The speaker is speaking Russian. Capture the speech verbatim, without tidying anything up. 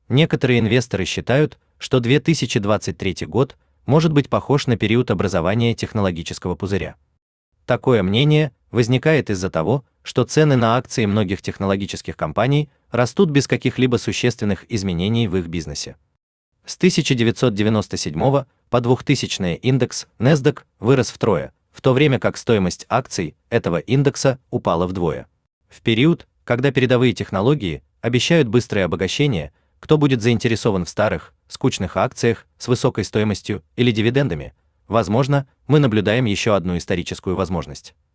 Некоторые инвесторы считают, что две тысячи двадцать третий год может быть похож на период образования технологического пузыря. Такое мнение возникает из-за того, что цены на акции многих технологических компаний растут без каких-либо существенных изменений в их бизнесе. С тысяча девятьсот девяносто седьмого по двухтысячный индекс NASDAQ вырос втрое, в то время как стоимость акций этого индекса упала вдвое. В период, когда передовые технологии обещают быстрое обогащение, кто будет заинтересован в старых, скучных акциях с высокой стоимостью или дивидендами? Возможно, мы наблюдаем еще одну историческую возможность.